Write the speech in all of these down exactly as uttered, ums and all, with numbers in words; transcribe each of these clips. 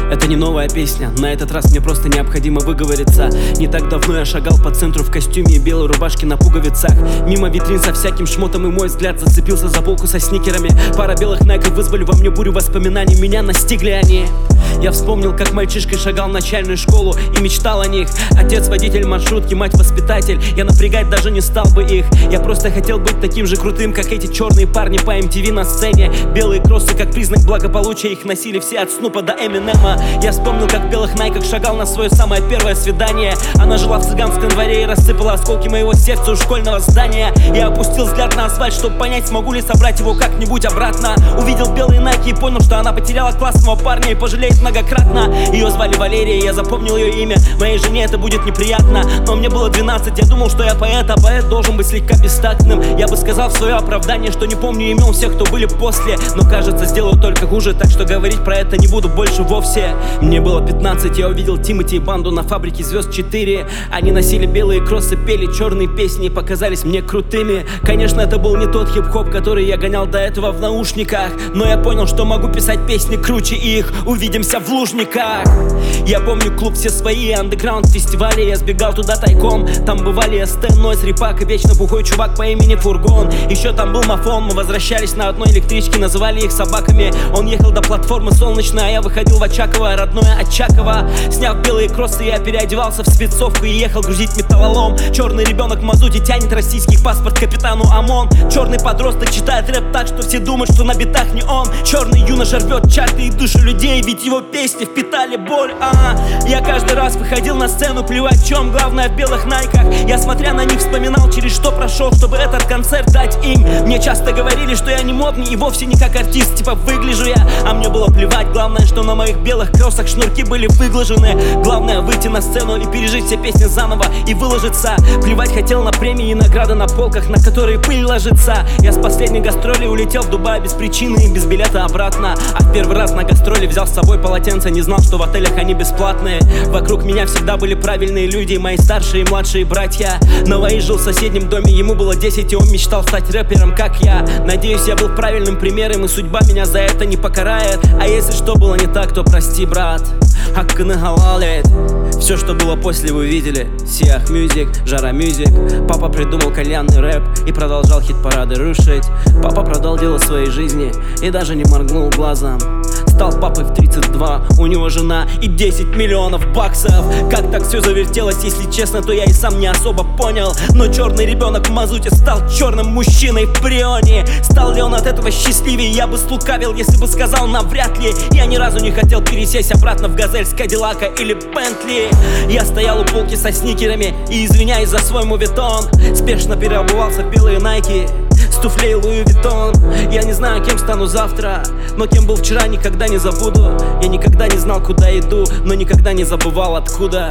Это не новая песня, на этот раз мне просто необходимо выговориться. Не так давно я шагал по центру в костюме и белой рубашке на пуговицах. Мимо витрин со всяким шмотом, и мой взгляд зацепился за полку со сникерами. Пара белых найков вызвали во мне бурю воспоминаний, меня настигли они. Я вспомнил, как мальчишкой шагал в начальную школу и мечтал о них. Отец водитель маршрутки, мать воспитатель, я напрягать даже не стал бы их. Я просто хотел быть таким же крутым, как эти черные парни по эм ти ви на сцене. Белые кроссы как признак благополучия, их носили все от Снупа до Эминема. Я вспомнил, как в белых найках шагал на свое самое первое свидание. Она жила в цыганском дворе и рассыпала осколки моего сердца у школьного здания. Я опустил взгляд на асфальт, чтобы понять, смогу ли собрать его как-нибудь обратно. Увидел белые найки и понял, что она потеряла классного парня и пожалеет многократно. Ее звали Валерия, я запомнил ее имя. Моей жене это будет неприятно, но мне было двенадцать. Я думал, что я поэт, а поэт должен быть слегка бестактным. Я бы сказал в свое оправдание, что не помню имен всех, кто были после, но кажется, сделаю только хуже, так что говорить про это не буду больше вовсе. Мне было пятнадцать, я увидел Тимати и банду на фабрике звезд четыре. Они носили белые кроссы, пели черные песни и показались мне крутыми. Конечно, это был не тот хип-хоп, который я гонял до этого в наушниках, но я понял, что могу писать песни круче их. Увидимся в Лужниках. Я помню клуб «Все свои», андеграунд фестивали. Я сбегал туда тайком. Там бывали эс тэ, Нойз, Рипак и вечно бухой чувак по имени Фургон. Еще там был Мафон. Мы возвращались на одной электричке, называли их собаками. Он ехал до платформы Солнечной, а я выходил в Очаково, родное Очаково. Сняв белые кроссы, я переодевался в спецовку и ехал грузить металлолом. Черный ребенок в мазуте тянет российский паспорт капитану ОМОН. Черный подросток читает рэп так, что все думают, что на битах не он. Черный юноша рвет чарты и души людей, ведь его песни впитали боль. А я каждый раз выходил на сцену, плевать в чем, главное в белых найках. Я, смотря на них, вспоминал, через что прошел, чтобы этот концерт дать им. Мне часто говорили, что я не модный и вовсе не как артист, типа выгляжу я, а мне было плевать. Главное, что на моих белых кроссах шнурки были выглажены. Главное выйти на сцену и пережить все песни заново и выложиться. Плевать хотел на премии и награды на полках, на которые пыль ложится. Я с последней гастроли улетел в Дубай без причины и без билета обратно. А в первый раз на гастроли взял с собой полотенце, не знал, что в отелях они бесплатные. Вокруг меня всегда были правильные люди, мои старшие и младшие братья. Наваи жил в соседнем доме, ему было десять, и он мечтал стать рэпером, как я. Надеюсь, я был правильным примером, и судьба меня за это не покарает. А если что было не так, то прости, брат. Хакканы халалит. Все, что было после, вы видели. Сиах Мьюзик, Жара Мьюзик. Папа придумал кальянный рэп и продолжал хит-парады рушить. Папа продал дело своей жизни и даже не моргнул глазом. Стал папой в тридцать два, у него жена и десять миллионов баксов. Как так все завертелось, если честно, то я и сам не особо понял. Но черный ребенок в мазуте стал черным мужчиной в Прионе. Стал ли он от этого счастливее, я бы слукавил, если бы сказал навряд ли. Я ни разу не хотел пересесть обратно в Газель с Кадиллака или Бентли. Я стоял у полки со сникерами и, извиняюсь за свой мувитон, спешно переобувался в белые найки с туфлей Луи Виттон. Я не знаю, кем стану завтра, но кем был вчера, никогда не забуду. Я никогда не знал, куда иду, но никогда не забывал, откуда.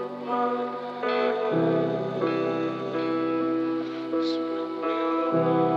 Thank you.